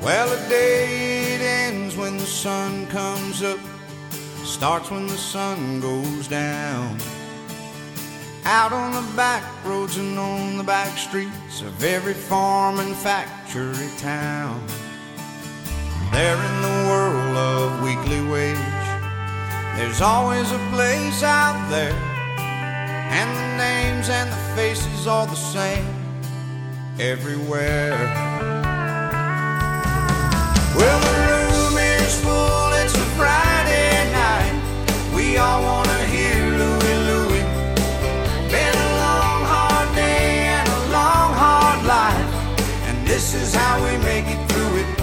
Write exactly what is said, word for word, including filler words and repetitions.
Well, a day it ends when the sun comes up, starts when the sun goes down. Out on the back roads and on the back streets of every farm and factory town. There in the world of weekly wage, there's always a place out there, and the names and the faces all the same everywhere.